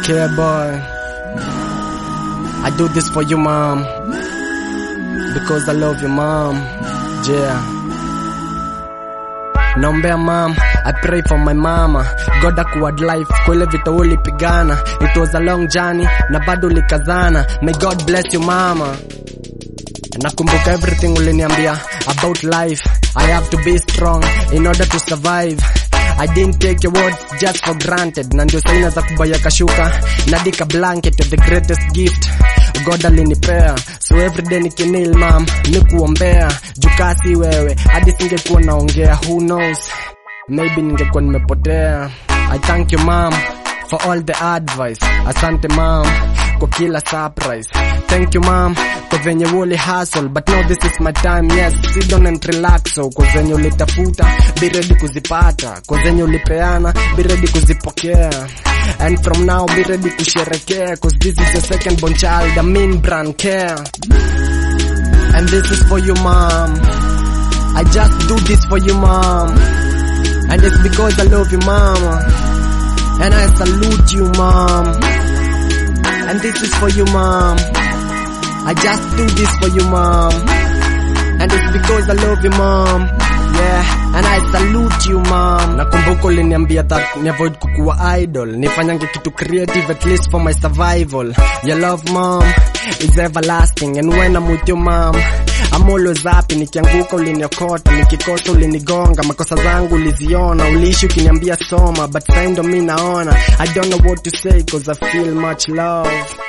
care, boy. I do this for you, mom, because I love you, mom. Yeah. Naombea mom, I pray for my mama. God akuad life, kwa ile vita ulipigana. It was a long journey, na bado ulikazana. May God bless you, mama. Nakumbuka everything uliniambia about life. I have to be strong in order to survive. I didn't take your words just for granted. Na ndio saina za kubaya kashuka nadika blanket of the greatest gift God alinipea. So everyday nikinil mom, nikuombea. Jukasi wewe, hadi singekuwa naongea. Who knows, maybe ningekuwa nimepotea. I thank you mom for all the advice. Asante mom kwa kila surprise. Thank you mom kwa venye uli hustle, but now this is my time. Yes, sit down and relax. So kwa zenye ulitafuta, be ready kuzipata. Kwa zenye ulipeana, be ready kuzipokea. And from now, be ready kusherekea, cause this is your second born child, a mean brand care. And this is for you, mom. I just do this for you, mom. And it's because I love you, mama. And I salute you, mom. And this is for you, mom. I just do this for you, mom. And it's because I love you, mom. Yeah, and I salute you, mom. Nakumbuka uliniambia that ni avoid kukuwa idol. Nifanyange kitu creative at least for my survival. Your love, mom, is everlasting. And when I'm with you, mom, I'm always happy. Nikianguka uliniokota, nikikosa ulinigonga. Makosa zangu uliziona, uliishi ukiniambia soma. But sasa ndo mimi naona, I don't know what to say cause I feel much love.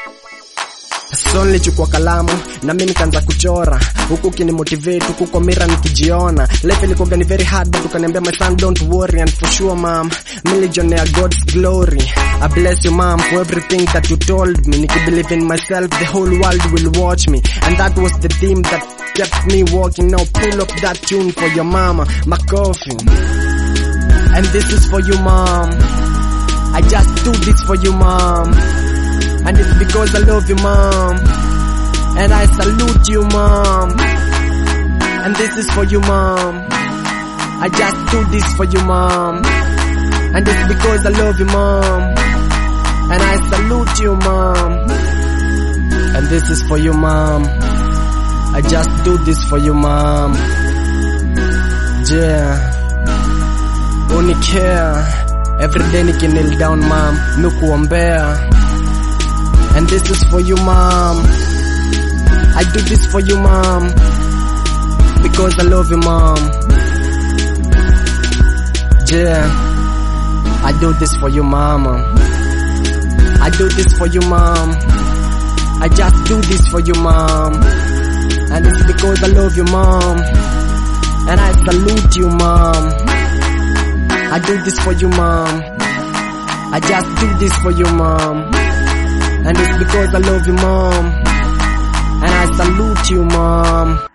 So nilichukua kalamu na mimi nikaanza kuchora, huku kinimotivate, huku kwa mirror nikijiona. Life ilikuwa ni very hard, but ukaniambia my son don't worry. And for sure mom, millionaire God's glory. I bless you mom for everything that you told me. Niki believe in myself, the whole world will watch me. And that was the theme that kept me walking. Now pull up that tune for your mama, my coffee. And this is for you mom. I just do this for you mom. And it's because I love you, mom. And I salute you, mom. And this is for you, mom. I just do this for you, mom. And it's because I love you, mom. And I salute you, mom. And this is for you, mom. I just do this for you, mom. Yeah. Only care. Every day niki kneel down, mom. Nukuombea. And this is for you, mom. I do this for you, mom, because I love you, mom. Yeah, I do this for you, mama. I do this for you, mom. I just do this for you, mom. And it's because I love you, mom. And I salute you, mom. I do this for you, mom. I just do this for you, mom. And it's because I love you, mom. And I salute you, mom.